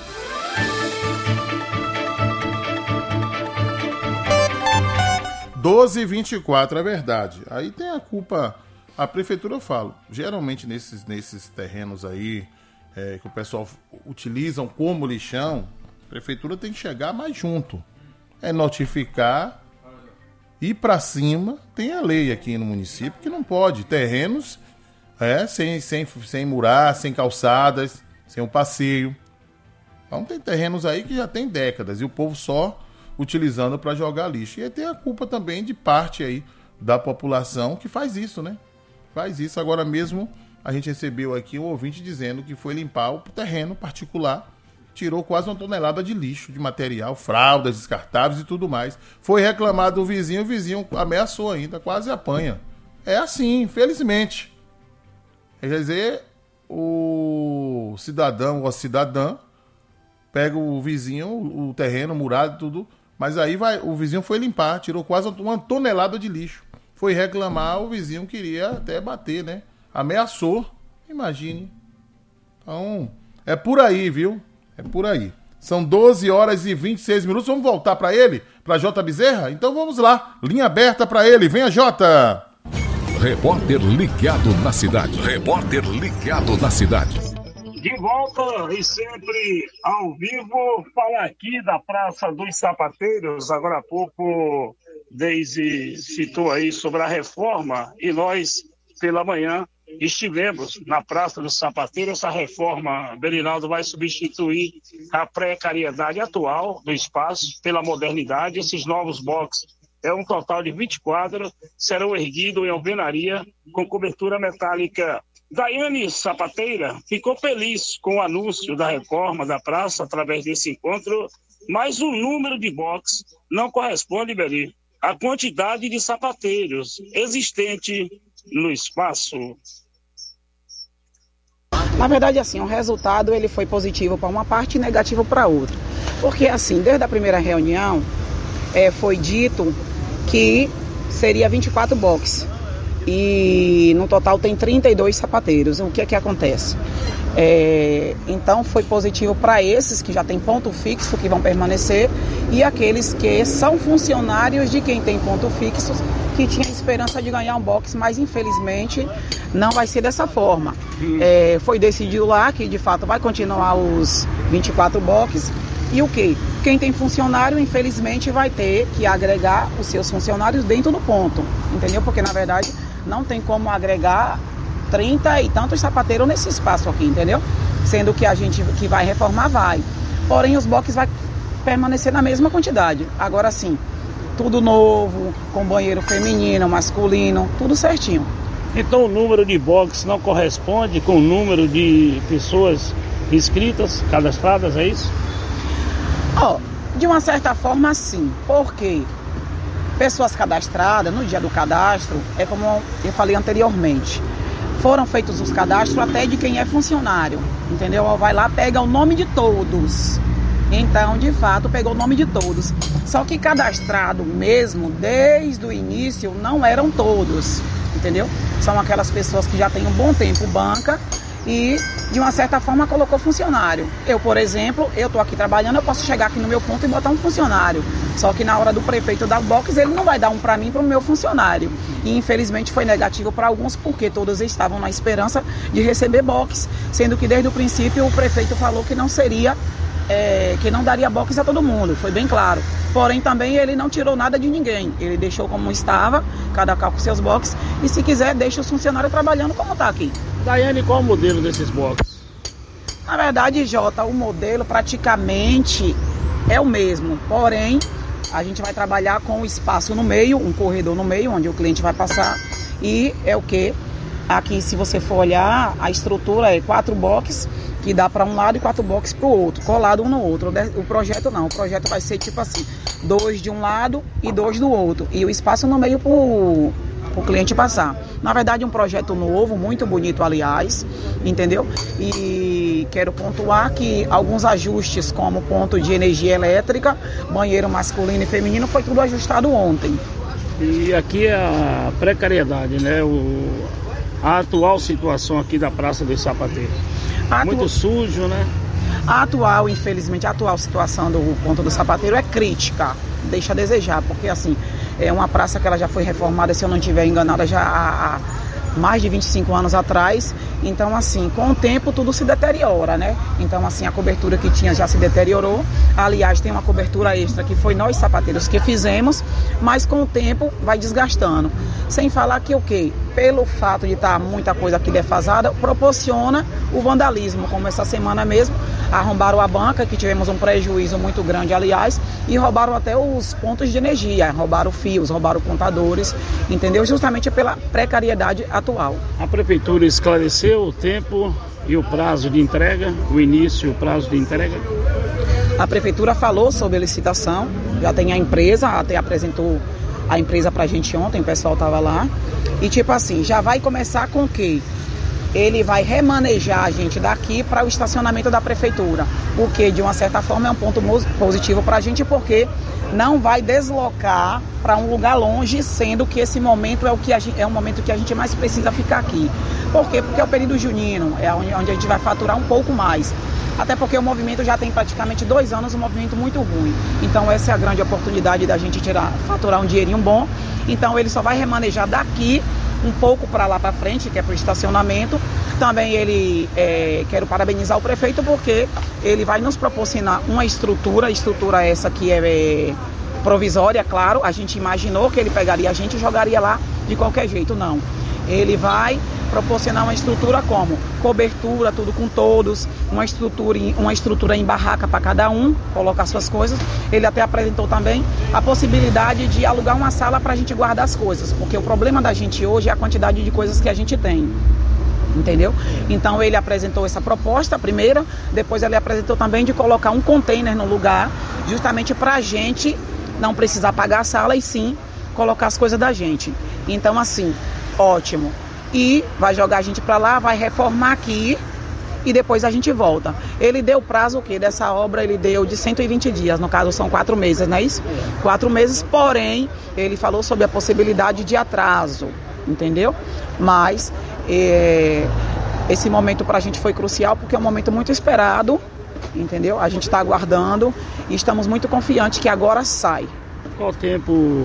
doze e vinte e quatro, é verdade. Aí tem a culpa, a prefeitura eu falo, geralmente nesses, nesses terrenos aí, é, que o pessoal utilizam como lixão, A prefeitura tem que chegar mais junto. É notificar, ir para cima. Tem a lei aqui no município que não pode. Terrenos é, sem, sem, sem murar, sem calçadas, sem um passeio. Então tem terrenos aí que já tem décadas e o povo só utilizando para jogar lixo. E aí tem a culpa também de parte aí da população que faz isso, né? Faz isso. Agora mesmo a gente recebeu aqui um ouvinte dizendo que foi limpar o terreno particular, tirou quase uma tonelada de lixo, de material, fraldas descartáveis e tudo mais. Foi reclamado do vizinho, o vizinho ameaçou ainda, quase apanha. É assim, infelizmente. Quer dizer, o cidadão ou a cidadã pega o vizinho, o terreno murado, tudo, mas aí vai, o vizinho foi limpar, tirou quase uma tonelada de lixo. Foi reclamar, o vizinho queria até bater, né? Ameaçou, imagine. Então, é por aí, viu? É por aí. São doze horas e vinte e seis minutos. Vamos voltar para ele? Para J. Bezerra? Então vamos lá. Linha aberta para ele. Venha, Jota. Repórter ligado na cidade. Repórter ligado na cidade. De volta e sempre ao vivo. Falar aqui da Praça dos Sapateiros. Agora há pouco, Deise citou aí sobre a reforma e nós, pela manhã, estivemos na Praça dos Sapateiros. Essa reforma, Berinaldo, vai substituir a precariedade atual do espaço pela modernidade. Esses novos boxes, é um total de vinte e quatro, serão erguidos em alvenaria com cobertura metálica. Daiane Sapateira ficou feliz com o anúncio da reforma da praça através desse encontro, mas o número de boxes não corresponde, Beri, à quantidade de sapateiros existente no espaço. Na verdade, assim, o resultado ele foi positivo para uma parte e negativo para outra. Porque, assim, desde a primeira reunião, é, foi dito que seria vinte e quatro boxes. E no total tem trinta e dois sapateiros. O que é que acontece? É, então foi positivo para esses que já tem ponto fixo, que vão permanecer, e aqueles que são funcionários de quem tem ponto fixo, que tinha esperança de ganhar um box, mas infelizmente não vai ser dessa forma. É, foi decidido lá que de fato vai continuar os vinte e quatro boxes. E o que? Quem tem funcionário, infelizmente, vai ter que agregar os seus funcionários dentro do ponto, entendeu? Porque na verdade não tem como agregar trinta e tantos sapateiros nesse espaço aqui, entendeu? Sendo que a gente que vai reformar vai. Porém, os boxes vai permanecer na mesma quantidade. Agora sim, tudo novo, com banheiro feminino, masculino, tudo certinho. Então o número de boxes não corresponde com o número de pessoas inscritas, cadastradas, é isso? Ó, de uma certa forma sim, porque pessoas cadastradas no dia do cadastro, é como eu falei anteriormente, foram feitos os cadastros até de quem é funcionário, entendeu? Vai lá, pega o nome de todos. Então, de fato, pegou o nome de todos. Só que cadastrado mesmo, desde o início, não eram todos, entendeu? São aquelas pessoas que já têm um bom tempo banca e, de uma certa forma, colocou funcionário. Eu, por exemplo, eu estou aqui trabalhando, eu posso chegar aqui no meu ponto e botar um funcionário. Só que na hora do prefeito dar box, ele não vai dar um para mim e para o meu funcionário. E, infelizmente, foi negativo para alguns, porque todos estavam na esperança de receber box, sendo que, desde o princípio, o prefeito falou que não seria... É, que não daria box a todo mundo, foi bem claro. Porém, também ele não tirou nada de ninguém. Ele deixou como estava, cada qual com seus boxes. E se quiser, deixa os funcionários trabalhando como está aqui. Daiane, qual é o modelo desses boxes? Na verdade, Jota, o modelo praticamente é o mesmo. Porém, a gente vai trabalhar com o espaço no meio, um corredor no meio, onde o cliente vai passar. E é o que? Aqui, se você for olhar, a estrutura é quatro boxes, que dá para um lado e quatro boxes para o outro, colado um no outro. O projeto não, o projeto vai ser tipo assim, dois de um lado e dois do outro. E o espaço no meio para o cliente passar. Na verdade, um projeto novo, muito bonito, aliás, entendeu? E quero pontuar que alguns ajustes, como ponto de energia elétrica, banheiro masculino e feminino, foi tudo ajustado ontem. E aqui é a precariedade, né? O... a atual situação aqui da Praça dos Sapateiros. Atu... Muito sujo, né? A atual, infelizmente, a atual situação do ponto do Sapateiro é crítica, deixa a desejar, porque assim, é uma praça que ela já foi reformada, se eu não estiver enganada, já há mais de vinte e cinco anos atrás. Então, assim, com o tempo tudo se deteriora, né? Então, assim, a cobertura que tinha já se deteriorou. Aliás, tem uma cobertura extra que foi nós sapateiros que fizemos, mas com o tempo vai desgastando. Sem falar que o quê? Pelo fato de estar muita coisa aqui defasada, proporciona o vandalismo, como essa semana mesmo, arrombaram a banca, que tivemos um prejuízo muito grande, aliás, e roubaram até os pontos de energia, roubaram fios, roubaram contadores, entendeu? Justamente pela precariedade atual. A prefeitura esclareceu o tempo e o prazo de entrega, o início e o prazo de entrega? A prefeitura falou sobre a licitação, já tem a empresa, até apresentou a empresa pra gente ontem, o pessoal estava lá, e tipo assim, já vai começar com o quê? Ele vai remanejar a gente daqui para o estacionamento da prefeitura, o que de uma certa forma é um ponto positivo para a gente, porque não vai deslocar para um lugar longe, sendo que esse momento é o, que a gente, é o momento que a gente mais precisa ficar aqui. Por quê? Porque é o período junino, é onde, onde a gente vai faturar um pouco mais. Até porque o movimento já tem praticamente dois anos, um movimento muito ruim. Então essa é a grande oportunidade da gente tirar, faturar um dinheirinho bom. Então ele só vai remanejar daqui um pouco para lá para frente, que é para o estacionamento. Também ele, é, quero parabenizar o prefeito, porque ele vai nos proporcionar uma estrutura, estrutura essa que é, é provisória, claro. A gente imaginou que ele pegaria a gente e jogaria lá de qualquer jeito, não. Ele vai proporcionar uma estrutura como cobertura, tudo com todos, uma estrutura, uma estrutura em barraca para cada um, colocar suas coisas. Ele até apresentou também a possibilidade de alugar uma sala para a gente guardar as coisas, porque o problema da gente hoje é a quantidade de coisas que a gente tem. Entendeu? Então ele apresentou essa proposta, a primeira, depois ele apresentou também de colocar um container no lugar, justamente para a gente não precisar pagar a sala e sim colocar as coisas da gente. Então assim, ótimo. E vai jogar a gente para lá, vai reformar aqui e depois a gente volta. Ele deu prazo o quê? Dessa obra ele deu de cento e vinte dias, no caso são quatro meses, não é isso? Quatro meses, porém, ele falou sobre a possibilidade de atraso, entendeu? Mas é, esse momento para a gente foi crucial porque é um momento muito esperado, entendeu? A gente está aguardando e estamos muito confiantes que agora sai. Qual o tempo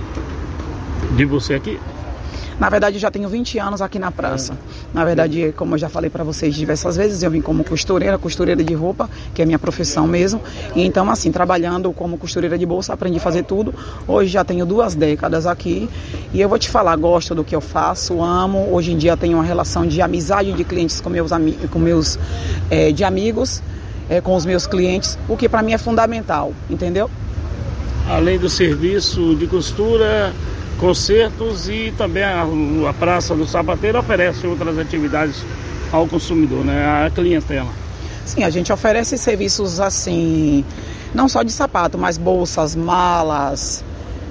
de você aqui? Na verdade, eu já tenho vinte anos aqui na praça. Na verdade, como eu já falei para vocês diversas vezes, eu vim como costureira, costureira de roupa, que é a minha profissão mesmo. E então, assim, trabalhando como costureira de bolsa, aprendi a fazer tudo. Hoje já tenho duas décadas aqui. E eu vou te falar, gosto do que eu faço, amo. Hoje em dia tenho uma relação de amizade de clientes com meus, ami- com meus é, de amigos, é, com os meus clientes, o que para mim é fundamental, entendeu? Além do serviço de costura, concertos e também a, a Praça do Sapateiro oferece outras atividades ao consumidor, né? A clientela. Sim, a gente oferece serviços assim, não só de sapato, mas bolsas, malas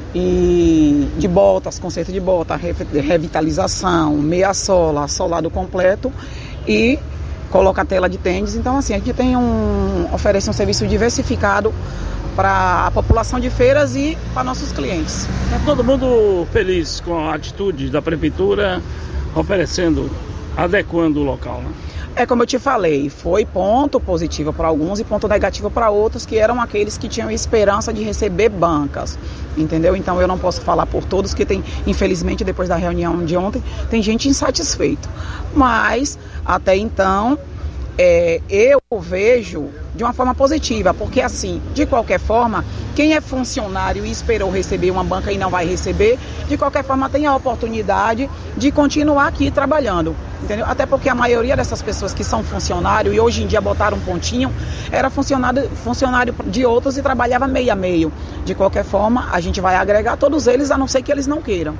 e de botas, conserto de bota, revitalização, meia sola, solado completo e coloca tela de tênis. Então assim, a gente tem um, oferece um serviço diversificado para a população de feiras e para nossos clientes. Está todo mundo feliz com a atitude da prefeitura, oferecendo, adequando o local, né? É como eu te falei, foi ponto positivo para alguns e ponto negativo para outros, que eram aqueles que tinham esperança de receber bancas, entendeu? Então eu não posso falar por todos, que tem, infelizmente, depois da reunião de ontem, tem gente insatisfeita. Mas, até então, É, eu vejo de uma forma positiva, porque assim, de qualquer forma, quem é funcionário e esperou receber uma banca e não vai receber, de qualquer forma tem a oportunidade de continuar aqui trabalhando, entendeu? Até porque a maioria dessas pessoas que são funcionário e hoje em dia botaram um pontinho, era funcionário, funcionário de outros e trabalhava meio a meio. De qualquer forma, a gente vai agregar todos eles, a não ser que eles não queiram.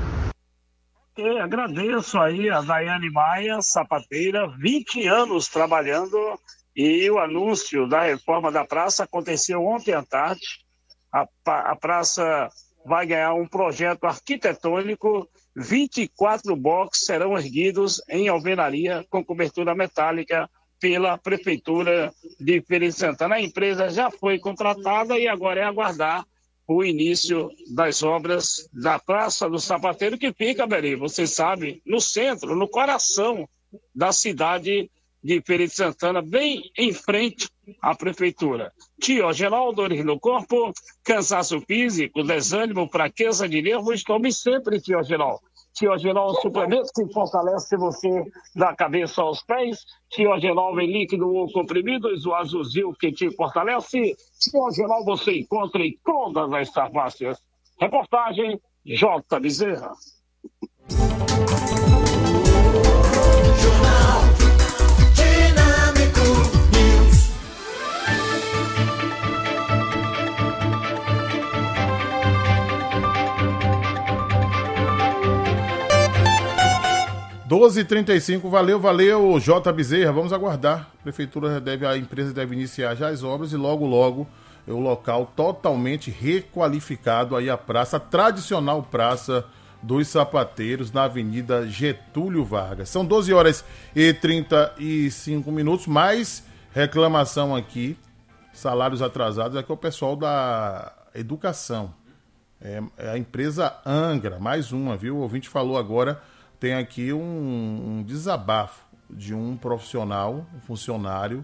Eu agradeço aí a Daiane Maia, sapateira, vinte anos trabalhando, e o anúncio da reforma da praça aconteceu ontem à tarde. A, a praça vai ganhar um projeto arquitetônico, vinte e quatro boxes serão erguidos em alvenaria com cobertura metálica pela Prefeitura de Feira de Santana. A empresa já foi contratada e agora é aguardar o início das obras da Praça do Sapateiro, que fica, Beri, você sabe, no centro, no coração da cidade de Feira de Santana, bem em frente à Prefeitura. Tio Geraldo, dores no corpo, cansaço físico, desânimo, fraqueza de nervos, tome sempre, tio Geraldo. Tiogenol, um suplemento que fortalece você da cabeça aos pés. Tiogenol em líquido ou comprimido, o azulzinho que te fortalece. Tiogenol você encontra em todas as farmácias. Reportagem J. Bezerra. Jornal Dinâmico News. doze e trinta e cinco, valeu, valeu, J. Bezerra, vamos aguardar. A prefeitura deve, a empresa deve iniciar já as obras e logo, logo, é o local totalmente requalificado aí a praça, a tradicional praça dos Sapateiros, na Avenida Getúlio Vargas. São doze horas e trinta e cinco minutos, mais reclamação aqui, salários atrasados, aqui é o pessoal da educação. É, é a empresa Angra, mais uma, viu? O ouvinte falou agora, tem aqui um, um desabafo de um profissional, um funcionário.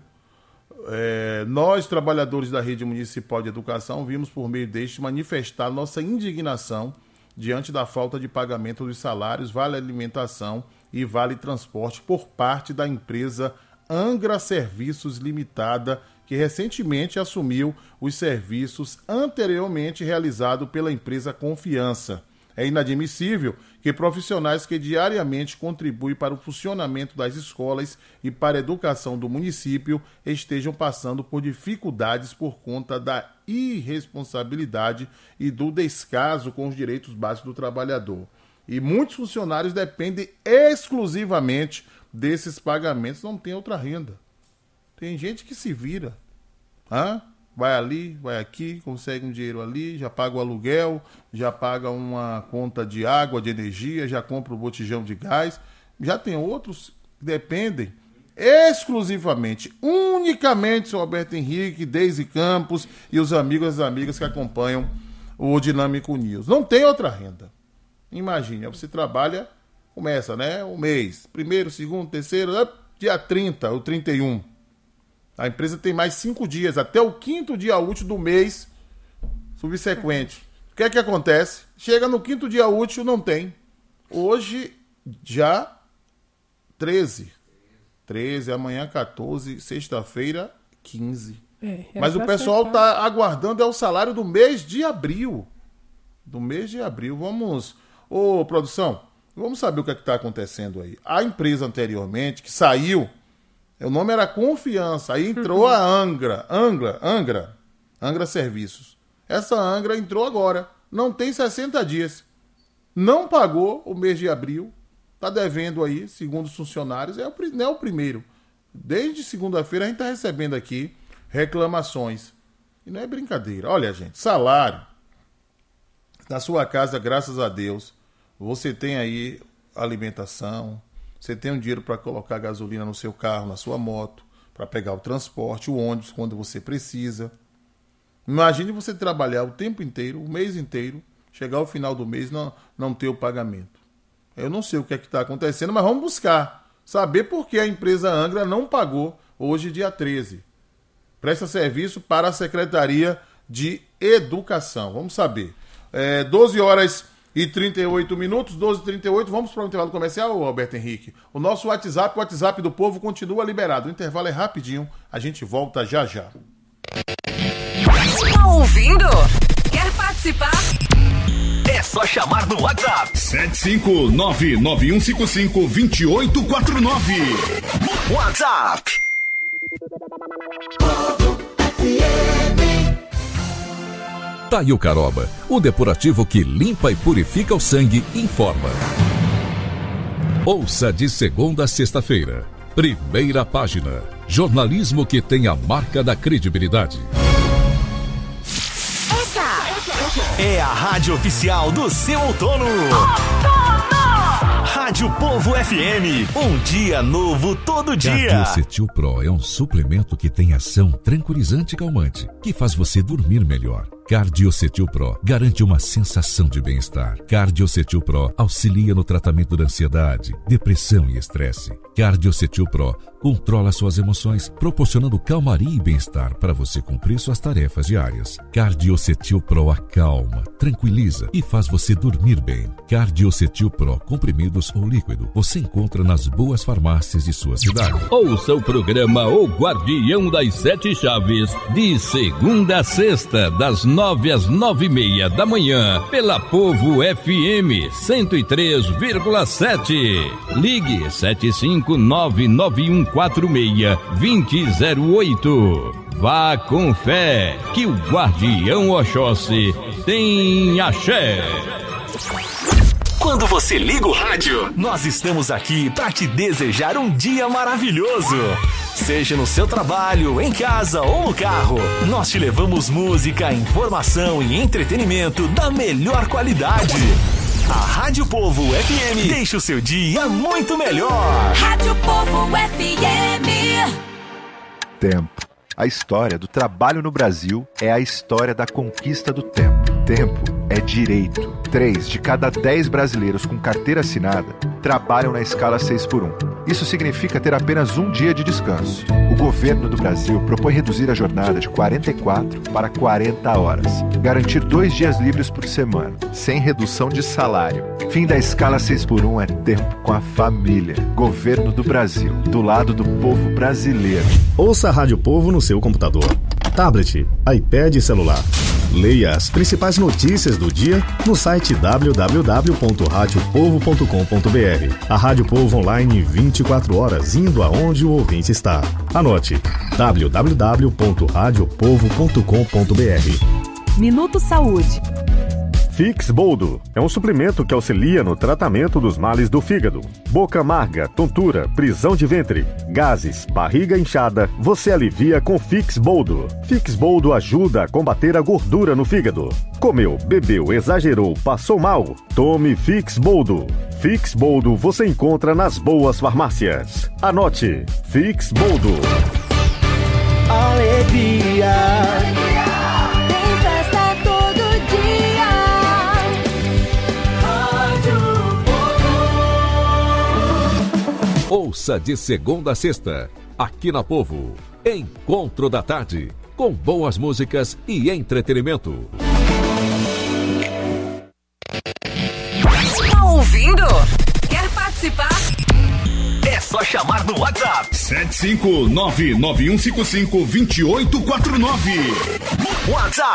É, nós, trabalhadores da Rede Municipal de Educação, vimos por meio deste manifestar nossa indignação diante da falta de pagamento dos salários, vale alimentação e vale transporte por parte da empresa Angra Serviços Limitada, que recentemente assumiu os serviços anteriormente realizados pela empresa Confiança. É inadmissível que profissionais que diariamente contribuem para o funcionamento das escolas e para a educação do município estejam passando por dificuldades por conta da irresponsabilidade e do descaso com os direitos básicos do trabalhador. E muitos funcionários dependem exclusivamente desses pagamentos, não tem outra renda. Tem gente que se vira, hã? Vai ali, vai aqui, consegue um dinheiro ali, já paga o aluguel, já paga uma conta de água, de energia, já compra o botijão de gás. Já tem outros que dependem exclusivamente, unicamente, seu Alberto Henrique, Deise Campos e os amigos e as amigas que acompanham o Dinâmico News. Não tem outra renda. Imagine, você trabalha, começa, né, o mês, primeiro, segundo, terceiro, dia trinta ou trinta e um. A empresa tem mais cinco dias, até o quinto dia útil do mês subsequente. O que é que acontece? Chega no quinto dia útil, não tem. Hoje, já treze. treze, amanhã quatorze, sexta-feira quinze. É, Mas o pessoal está aguardando é o salário do mês de abril. Do mês de abril. Vamos... Ô, produção, vamos saber o que é que está acontecendo aí. A empresa anteriormente, que saiu... O nome era Confiança, aí entrou a Angra, Angra, Angra, Angra Serviços. Essa Angra entrou agora, não tem sessenta dias, não pagou o mês de abril, está devendo aí, segundo os funcionários, é o, não é o primeiro. Desde segunda-feira a gente está recebendo aqui reclamações. E não é brincadeira. Olha, gente, salário, na sua casa, graças a Deus, você tem aí alimentação, você tem um dinheiro para colocar gasolina no seu carro, na sua moto, para pegar o transporte, o ônibus, quando você precisa. Imagine você trabalhar o tempo inteiro, o mês inteiro, chegar ao final do mês e não, não ter o pagamento. Eu não sei o que é que está acontecendo, mas vamos buscar. Saber por que a empresa Angra não pagou hoje, dia treze. Presta serviço para a Secretaria de Educação. Vamos saber. É, doze horas... E trinta e oito minutos, doze e trinta e oito, vamos para o intervalo comercial, Alberto Henrique? O nosso WhatsApp, o WhatsApp do povo continua liberado. O intervalo é rapidinho, a gente volta já já. Tá ouvindo? Quer participar? É só chamar no WhatsApp. sete cinco nove nove um cinco cinco dois oito quatro nove. WhatsApp. Taio Caroba, o depurativo que limpa e purifica o sangue, informa. Ouça de segunda a sexta-feira. Primeira página. Jornalismo que tem a marca da credibilidade. Essa é a rádio oficial do seu outono. Rádio Povo F M. Um dia novo todo dia. Cardiocetil Pro é um suplemento que tem ação tranquilizante e calmante, que faz você dormir melhor. Cardiocetil Pro garante uma sensação de bem-estar. Cardiocetil Pro auxilia no tratamento da ansiedade, depressão e estresse. Cardiocetil Pro controla suas emoções, proporcionando calmaria e bem-estar para você cumprir suas tarefas diárias. Cardiocetil Pro acalma, tranquiliza e faz você dormir bem. Cardiocetil Pro, comprimidos ou líquido, você encontra nas boas farmácias de sua cidade. Ouça o programa O Guardião das Sete Chaves, de segunda a sexta, das nove às nove e meia da manhã, pela Povo F M cento e três vírgula sete. Ligue sete cinco nove nove um quatro seis dois zero oito. Vá com fé, que o Guardião Oxóssi tem axé. Quando você liga o rádio, nós estamos aqui para te desejar um dia maravilhoso. Seja no seu trabalho, em casa ou no carro, nós te levamos música, informação e entretenimento da melhor qualidade. A Rádio Povo F M deixa o seu dia muito melhor. Rádio Povo F M. Tempo. A história do trabalho no Brasil é a história da conquista do tempo. Tempo é direito. Três de cada dez brasileiros com carteira assinada trabalham na escala seis por um. Isso significa ter apenas um dia de descanso. O governo do Brasil propõe reduzir a jornada de quarenta e quatro para quarenta horas. Garantir dois dias livres por semana, sem redução de salário. Fim da escala seis por um é tempo com a família. Governo do Brasil, do lado do povo brasileiro. Ouça a Rádio Povo no seu computador, tablet, iPad e celular. Leia as principais notícias do dia no site w w w ponto rádio povo ponto com ponto b r. A Rádio Povo online vinte e quatro horas, indo aonde o ouvinte está. Anote: w w w ponto rádio povo ponto com ponto b r. Minuto Saúde. Fix Boldo é um suplemento que auxilia no tratamento dos males do fígado. Boca amarga, tontura, prisão de ventre, gases, barriga inchada, você alivia com Fix Boldo. Fix Boldo ajuda a combater a gordura no fígado. Comeu, bebeu, exagerou, passou mal? Tome Fix Boldo. Fix Boldo você encontra nas boas farmácias. Anote: Fix Boldo. Alegria. Ouça de segunda a sexta, aqui na Povo, Encontro da Tarde, com boas músicas e entretenimento. Tá ouvindo? Quer participar? É só chamar no WhatsApp. sete cinco nove nove um cinco cinco dois oito quatro nove. WhatsApp